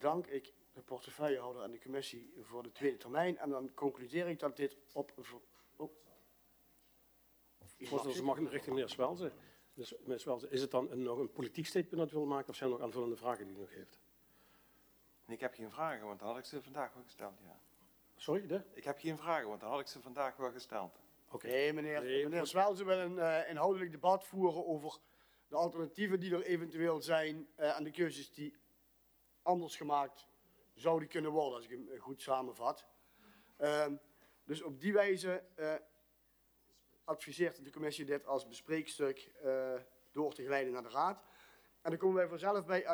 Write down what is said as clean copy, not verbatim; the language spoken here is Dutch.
bedank ik de portefeuillehouder en de commissie voor de tweede termijn. En dan concludeer ik dat dit op een... Voorzitter, mag ik richting meneer Swelze. Dus, meneer Swelze, is het dan nog een politiek statement dat u wil maken of zijn er nog aanvullende vragen die u nog heeft? Ik heb geen vragen, want dan had ik ze vandaag wel gesteld, ja. Sorry, Ik heb geen vragen, want dan had ik ze vandaag wel gesteld. Oké. Nee, meneer Swelze wil een inhoudelijk debat voeren over de alternatieven die er eventueel zijn en de keuzes die anders gemaakt zouden kunnen worden, als ik hem goed samenvat. Dus op die wijze adviseert de commissie dit als bespreekstuk door te geleiden naar de raad. En dan komen wij vanzelf bij